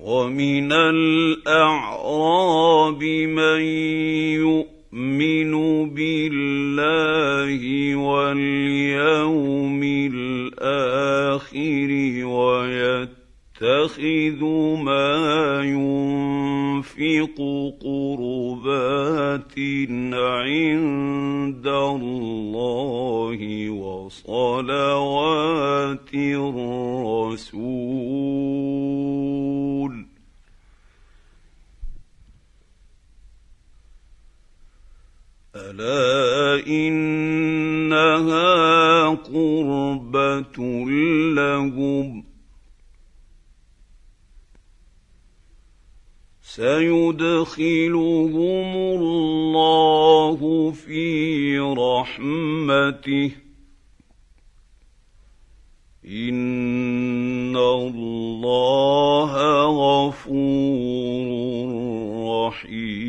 ومن الأعراب من يؤمن بالله واليوم الآخر ويتخذ ما ينفق قربات عند الله وصلوات الرسول ألا إنها قربة لهم سيدخلهم الله في رحمته إن الله غفور رحيم.